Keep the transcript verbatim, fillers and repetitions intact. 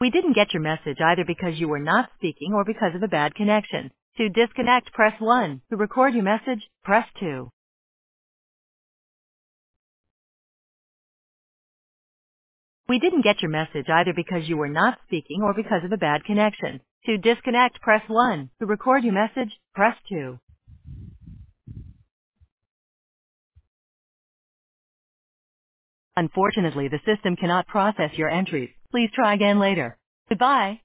We didn't get your message either because you were not speaking or because of a bad connection. To disconnect, press one. To record your message, press two. We didn't get your message either because you were not speaking or because of a bad connection. To disconnect, press one. To record your message, press two. Unfortunately, the system cannot process your entries. Please try again later. Goodbye.